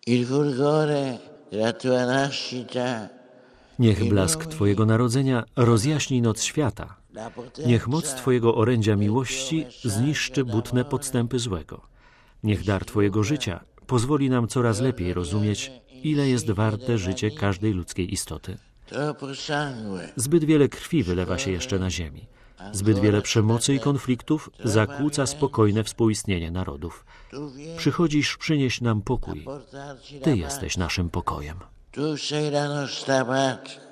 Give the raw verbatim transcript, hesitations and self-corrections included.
il fulgore della tua nascita. Niech blask Twojego narodzenia rozjaśni noc świata. Niech moc Twojego orędzia miłości zniszczy butne podstępy złego. Niech dar Twojego życia pozwoli nam coraz lepiej rozumieć, ile jest warte życie każdej ludzkiej istoty. Zbyt wiele krwi wylewa się jeszcze na ziemi. Zbyt wiele przemocy i konfliktów zakłóca spokojne współistnienie narodów. Przychodzisz przynieść nam pokój. Ty jesteś naszym pokojem. Tu sei la nostra pace.